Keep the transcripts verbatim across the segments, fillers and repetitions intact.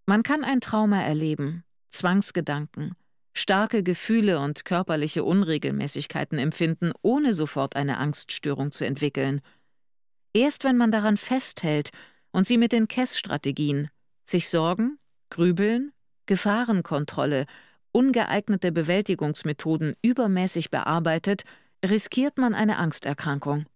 Man kann ein Trauma erleben, Zwangsgedanken, starke Gefühle und körperliche Unregelmäßigkeiten empfinden, ohne sofort eine Angststörung zu entwickeln. Erst wenn man daran festhält und sie mit den K E S-Strategien, sich Sorgen, Grübeln, Gefahrenkontrolle, ungeeignete Bewältigungsmethoden übermäßig bearbeitet, riskiert man eine Angsterkrankung.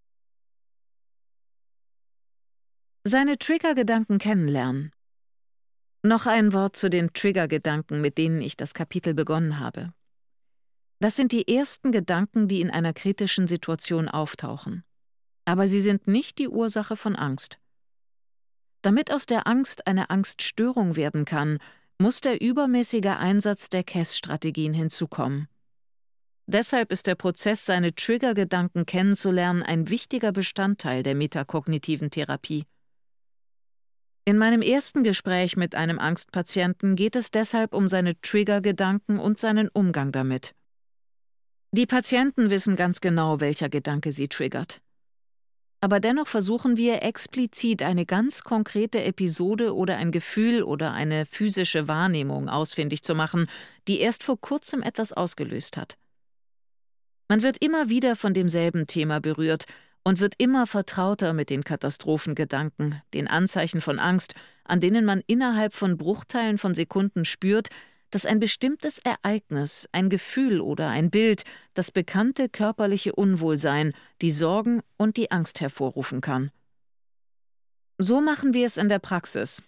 Seine Triggergedanken kennenlernen. Noch ein Wort zu den Triggergedanken, mit denen ich das Kapitel begonnen habe. Das sind die ersten Gedanken, die in einer kritischen Situation auftauchen. Aber sie sind nicht die Ursache von Angst. Damit aus der Angst eine Angststörung werden kann, muss der übermäßige Einsatz der K E S-Strategien hinzukommen. Deshalb ist der Prozess, seine Triggergedanken kennenzulernen, ein wichtiger Bestandteil der metakognitiven Therapie. In meinem ersten Gespräch mit einem Angstpatienten geht es deshalb um seine Triggergedanken und seinen Umgang damit. Die Patienten wissen ganz genau, welcher Gedanke sie triggert. Aber dennoch versuchen wir explizit eine ganz konkrete Episode oder ein Gefühl oder eine physische Wahrnehmung ausfindig zu machen, die erst vor kurzem etwas ausgelöst hat. Man wird immer wieder von demselben Thema berührt und wird immer vertrauter mit den Katastrophengedanken, den Anzeichen von Angst, an denen man innerhalb von Bruchteilen von Sekunden spürt, dass ein bestimmtes Ereignis, ein Gefühl oder ein Bild das bekannte körperliche Unwohlsein, die Sorgen und die Angst hervorrufen kann. So machen wir es in der Praxis.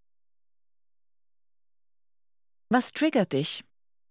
Was triggert dich?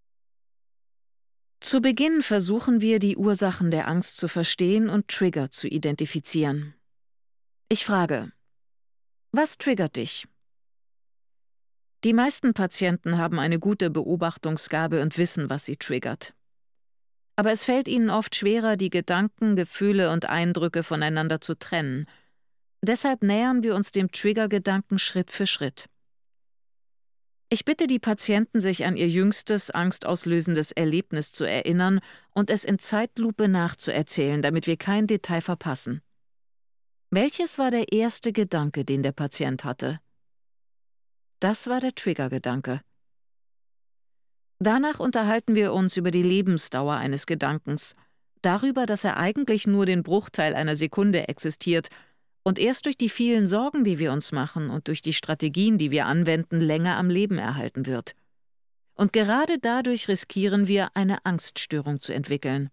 Zu Beginn versuchen wir, die Ursachen der Angst zu verstehen und Trigger zu identifizieren. Ich frage: Was triggert dich? Die meisten Patienten haben eine gute Beobachtungsgabe und wissen, was sie triggert. Aber es fällt ihnen oft schwerer, die Gedanken, Gefühle und Eindrücke voneinander zu trennen. Deshalb nähern wir uns dem Triggergedanken Schritt für Schritt. Ich bitte die Patienten, sich an ihr jüngstes, angstauslösendes Erlebnis zu erinnern und es in Zeitlupe nachzuerzählen, damit wir kein Detail verpassen. Welches war der erste Gedanke, den der Patient hatte? Das war der Triggergedanke. Danach unterhalten wir uns über die Lebensdauer eines Gedankens, darüber, dass er eigentlich nur den Bruchteil einer Sekunde existiert und erst durch die vielen Sorgen, die wir uns machen und durch die Strategien, die wir anwenden, länger am Leben erhalten wird. Und gerade dadurch riskieren wir, eine Angststörung zu entwickeln.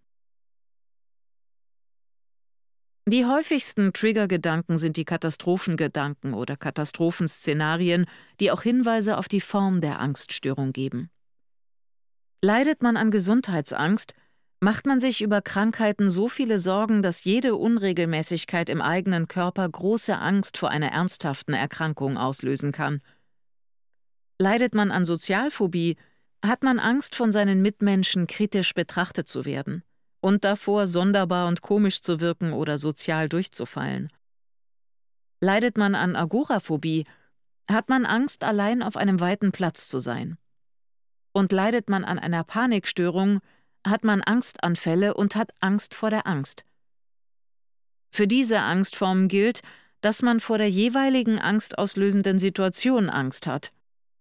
Die häufigsten Triggergedanken sind die Katastrophengedanken oder Katastrophenszenarien, die auch Hinweise auf die Form der Angststörung geben. Leidet man an Gesundheitsangst, macht man sich über Krankheiten so viele Sorgen, dass jede Unregelmäßigkeit im eigenen Körper große Angst vor einer ernsthaften Erkrankung auslösen kann. Leidet man an Sozialphobie, hat man Angst, von seinen Mitmenschen kritisch betrachtet zu werden und davor, sonderbar und komisch zu wirken oder sozial durchzufallen. Leidet man an Agoraphobie, hat man Angst, allein auf einem weiten Platz zu sein. Und leidet man an einer Panikstörung, hat man Angstanfälle und hat Angst vor der Angst. Für diese Angstformen gilt, dass man vor der jeweiligen angstauslösenden Situation Angst hat.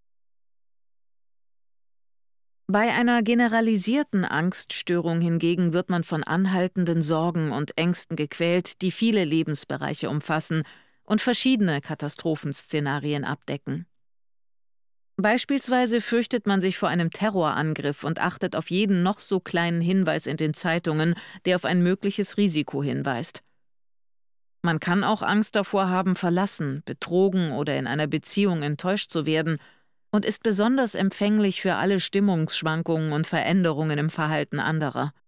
Bei einer generalisierten Angststörung hingegen wird man von anhaltenden Sorgen und Ängsten gequält, die viele Lebensbereiche umfassen und verschiedene Katastrophenszenarien abdecken. Beispielsweise fürchtet man sich vor einem Terrorangriff und achtet auf jeden noch so kleinen Hinweis in den Zeitungen, der auf ein mögliches Risiko hinweist. Man kann auch Angst davor haben, verlassen, betrogen oder in einer Beziehung enttäuscht zu werden und ist besonders empfänglich für alle Stimmungsschwankungen und Veränderungen im Verhalten anderer.